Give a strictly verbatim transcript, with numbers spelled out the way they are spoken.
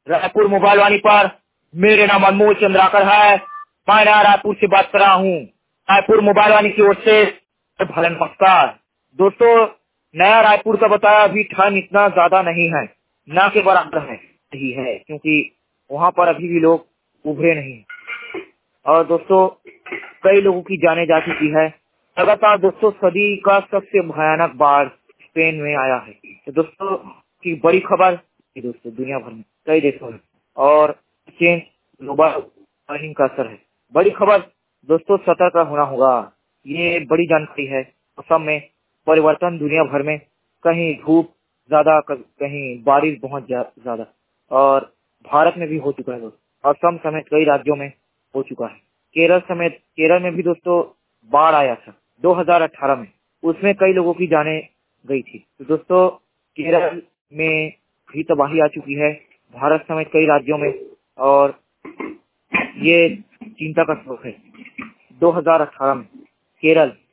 Raipur mobile वाणी पर मेरे नाम अनमोल चंद्राकर है। मैं नया रायपुर से बात कर रहा हूँ। रायपुर मोबाइल वाणी की ओर से भले नमस्कार। दोस्तों, नया रायपुर का बताया अभी ठंड इतना ज्यादा नहीं है, ना के बराबर है ही है, क्योंकि वहाँ पर अभी भी लोग उभरे नहीं हैं। और दोस्तों, कई लोगों की जाने जा चुकी है। लगातार दोस्तों सदी का सबसे भयानक बाढ़ स्पेन में आया है। तो दोस्तों की बड़ी खबर दोस्तों, दुनिया भर में कई देशों में और चेंज ग्लोबल वार्मिंग का असर है। बड़ी खबर दोस्तों, सतर्क होना होगा। ये बड़ी जानकारी है। असम में परिवर्तन दुनिया भर में, कहीं धूप ज्यादा, कहीं बारिश बहुत ज्यादा, और भारत में भी हो चुका है दोस्तों। असम समेत कई राज्यों में हो चुका है। केरल समेत केरल में भी दोस्तों बाढ़ आया था दो हज़ार अठारह में, उसमें कई लोगों की जानें गई थी। तो दोस्तों केरल में भी तबाही आ चुकी है, भारत समेत कई राज्यों में, और ये चिंता का सबक है। दो हज़ार अठारह में केरल